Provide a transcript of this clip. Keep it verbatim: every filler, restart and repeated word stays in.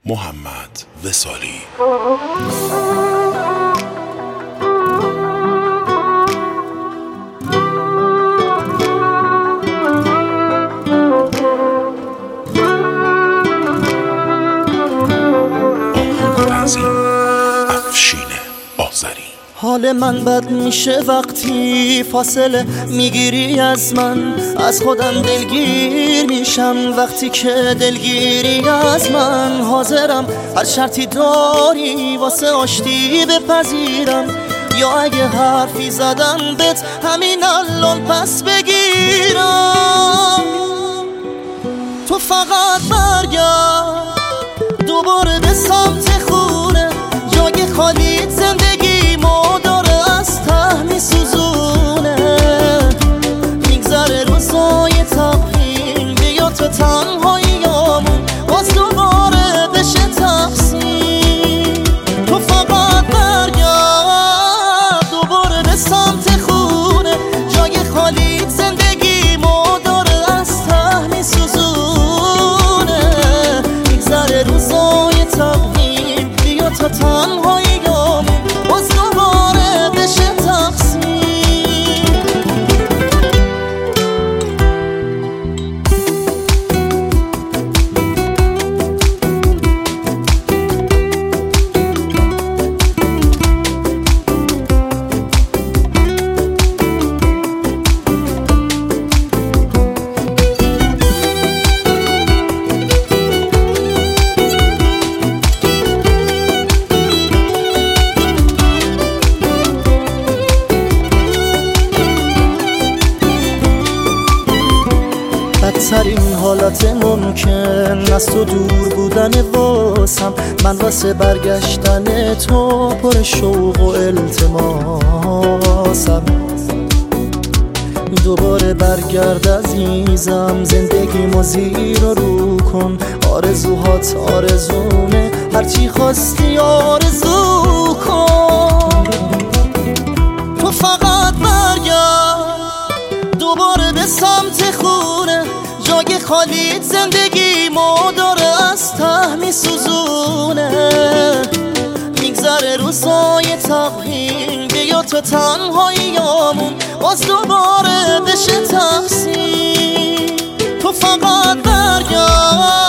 محمد وصالی. حال من بد میشه وقتی فاصله میگیری از من، از خودم دلگیر میشم وقتی که دلگیری از من. حاضرم هر شرطی داری واسه آشتی بپذیرم، یا اگه حرفی زدم بهت همین الان پس بگیرم. تو فقط برگرد دوباره به سمت خونه، جای خالیت زندگی ما داره از ته میسوزونه. میگذره روزای تقویم، بیا تو تنهاییامون باز دوباره بشه تقسیم. تو فقط برگرد دوباره به سمت خونه، جای خالیت زندگی ما داره از ته میسوزونه. میگذره روزای تقویم، بیا تو تنهاییامون باز دوباره بشه تقسیم. بدترین حالت ممکن از تو دور بودن واسم، من واسه برگشتن تو پر شوق و التماسم. دوباره برگرد عزیزم، زندگیمو زیر و رو کن. آرزوهات آرزومه، هرچی خواستی آرزو کن. تو فقط برگرد دوباره به سمت خونه، جای خالیت زندگی ما داره از ته میسوزونه. میگذره روزای تقویم، بیا تو تنهاییامون باز دوباره بشه تقسیم. تو فقط برگرد